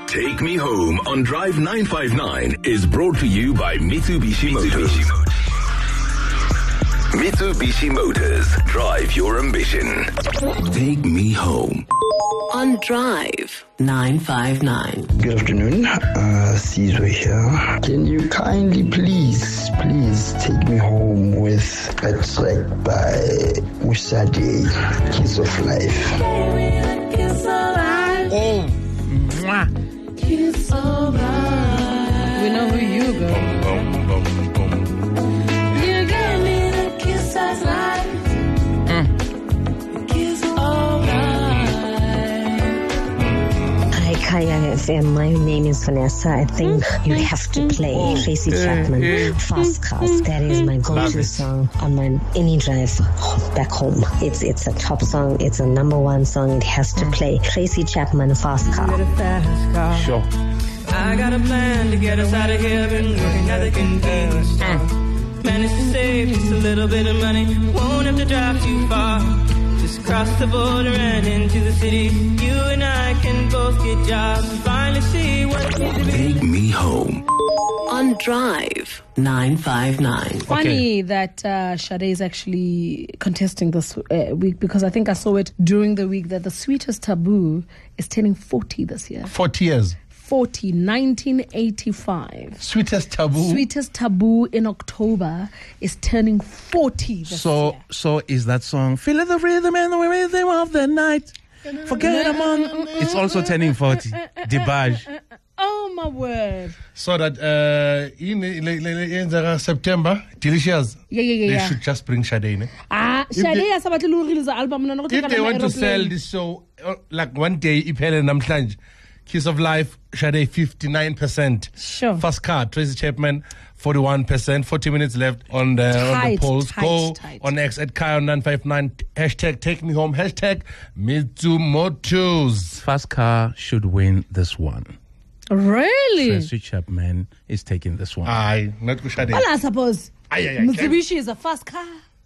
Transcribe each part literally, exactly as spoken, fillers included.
Take Me Home on Drive nine five nine is brought to you by Mitsubishi Motors. Mitsubishi Motors. Drive your ambition. Take Me Home on Drive nine five nine. Good afternoon, uh, Caesar here. Can you kindly please, please take me home with a track by Usade, Kiss of Life. Kiss of life. Oh, mwah. Kiss of life. We know who you go. Boom, boom, boom, boom. You gave me the kiss of life. Mm. Kiss of life. Hi, Kaya F M. My name is Vanessa. I think you have to play Tracy Chapman, Fast Cars. That is my go-to song on my any drive back home. It's it's a top song. It's a number one song. It has to play. Tracy Chapman, Fast Car. Sure. I got a plan to get us out of here. Been working at the convenience store. Managed to save just a little bit of money. Won't have to drive too far. Just cross the border and into the city. You and I can both get jobs and finally see what it means to be. Take Me Home on Drive nine five nine. Funny that uh, Sade is actually contesting this uh, week, because I think I saw it during the week that the Sweetest Taboo is turning forty this year. forty years. forty, nineteen eighty-five. Sweetest Taboo. Sweetest Taboo in October is turning forty this So, year. so is that song "Feel the Rhythm and the Rhythm of the Night"? Forget them on. It's also turning forty. Debaj. Oh my word. So that uh, in, in, in, in September, Delicious. Yeah, yeah, yeah. They yeah. should just bring Sade in. Ah, If Sade they- has about to release the album. If they want to sell this show, uh, like one day, Ipele Namslanj, Kiss of Life, Sade fifty-nine percent. Sure. First card, Tracy Chapman, forty-one percent. forty minutes left on the, on the Tight, polls. tight, Go tight. on X at Kyle nine five nine. Hashtag Take Me Home. Hashtag Mitsumotos. Fast Car should win this one. Really? Tracy Chapman is taking this one. Aye, not Sade. Well, I suppose Aye, aye, aye. Mitsubishi is a fast car.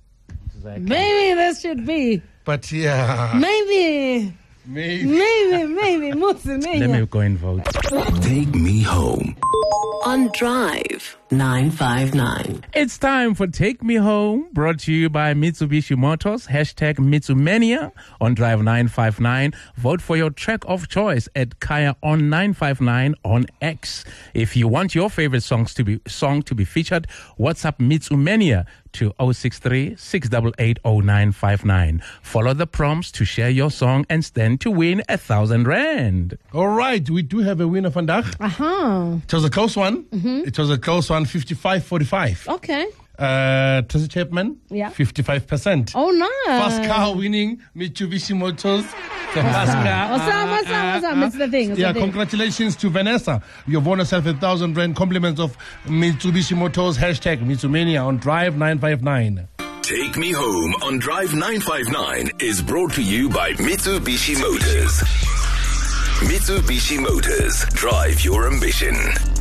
Maybe this should be. But yeah, Maybe. maybe. Maybe, maybe. Mutsu, Let maybe. me go and vote. Take Me Home on Drive nine five nine. It's time for Take Me Home, brought to you by Mitsubishi Motors. Hashtag Mitsumania on Drive nine five nine. Vote for your track of choice at Kaya on nine five nine on X. If you want your favorite songs to be song to be featured, WhatsApp Mitsumania to zero six three, six eight eight, zero nine five nine. Follow the prompts to share your song and stand to win a thousand rand. All right, we do have a winner vandaag. Uh-huh. It was a close one. It was a close one, fifty-five forty-five. Okay. Uh, Tracy Chapman, Yeah. fifty-five percent. Oh, nice. First car winning, Mitsubishi Motors. The first car. Awesome, awesome, awesome. It's the thing. It's Yeah, the thing. congratulations to Vanessa. You've won yourself a thousand rand compliments of Mitsubishi Motors. Hashtag Mitsumania on Drive nine five nine. Take Me Home on Drive nine five nine is brought to you by Mitsubishi Motors. Mitsubishi Motors. Drive your ambition.